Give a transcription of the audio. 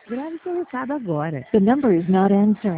Grave seu recado agora. The number is not answering.